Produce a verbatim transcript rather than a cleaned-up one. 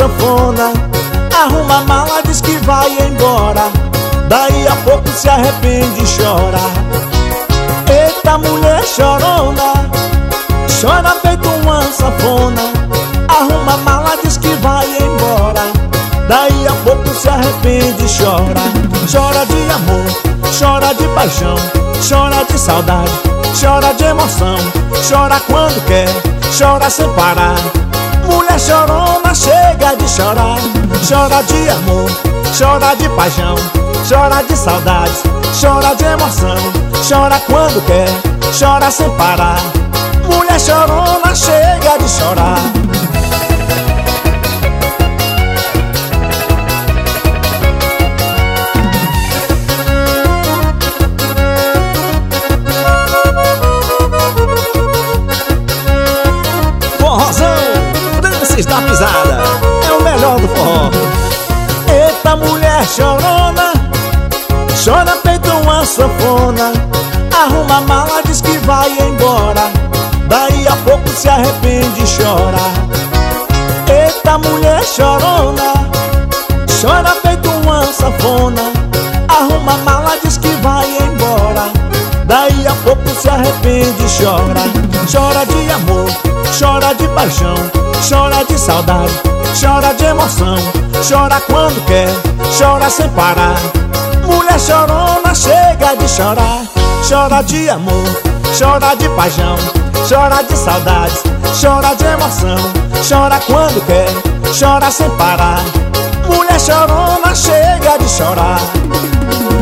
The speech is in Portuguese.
sanfona, arruma a mala, diz que vai embora. Daí a pouco se arrepende e chora. Eita mulher chorona, chora feito uma sanfona, arruma a mala, diz que vai embora. Daí a pouco se arrepende e chora. Chora de amor, chora de paixão, chora de saudade, chora de emoção, chora quando quer, chora sem parar. Mulher chorona, chega de chorar. Chora de amor, chora de paixão, chora de saudades, chora de emoção, chora quando quer, chora sem parar. Mulher chorona, chega de chorar. Forrozão, danças da pisada, é o melhor do forró. Eita mulher chorona, chora feito uma sanfona, arruma a mala, diz que vai embora. Daí a pouco se arrepende e chora. Eita mulher chorona, chora feito uma sanfona, arruma a mala, diz que vai embora. Daí a pouco se arrepende e chora. Chora de amor, chora de paixão, chora de saudade, chora de emoção, chora quando quer, chora sem parar. Mulher chorona, chega de chorar. Chora de amor, chora de paixão, chora de saudades, chora de emoção, chora quando quer, chora sem parar. Mulher chorona, chega de chorar.